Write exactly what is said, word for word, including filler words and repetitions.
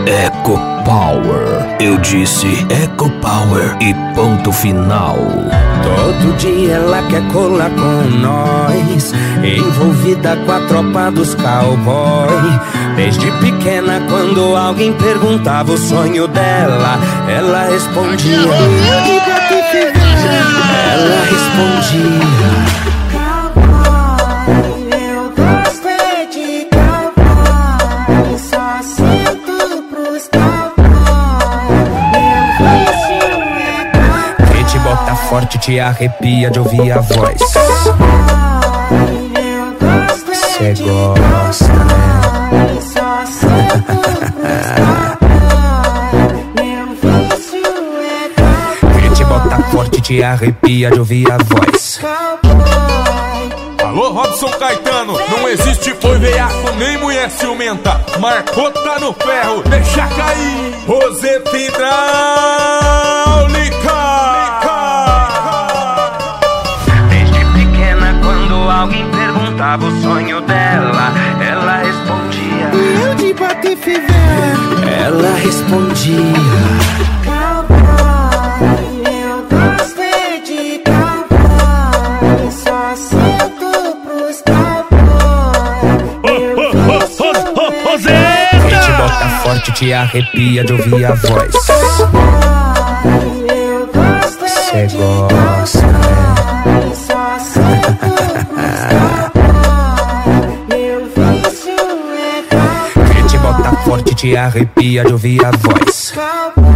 Eco Power. Eu disse Eco Power e ponto final. Todo dia ela quer colar com nós, envolvida com a tropa dos cowboy. Desde pequena, quando alguém perguntava o sonho dela, ela respondia. Ela respondia. Bota forte, te arrepia de ouvir a voz. Cê gosta, né? Que te bota forte, te arrepia de ouvir a voz. Alô, Robson Caetano, não existe foi veiaco nem mulher ciumenta. Marcou, tá no ferro, deixa cair. Roseta hidráulica. Alguém perguntava o sonho dela, ela respondia. Eu de Patife velho. Ela respondia. Cowboy, eu gosto é de cowboy, só sinto pros cowboy. Roseta! Quem te bota forte, te arrepia de ouvir a voz. Cê gosta, né? Só sinto. Que te bota forte, te arrepia de ouvir a voz.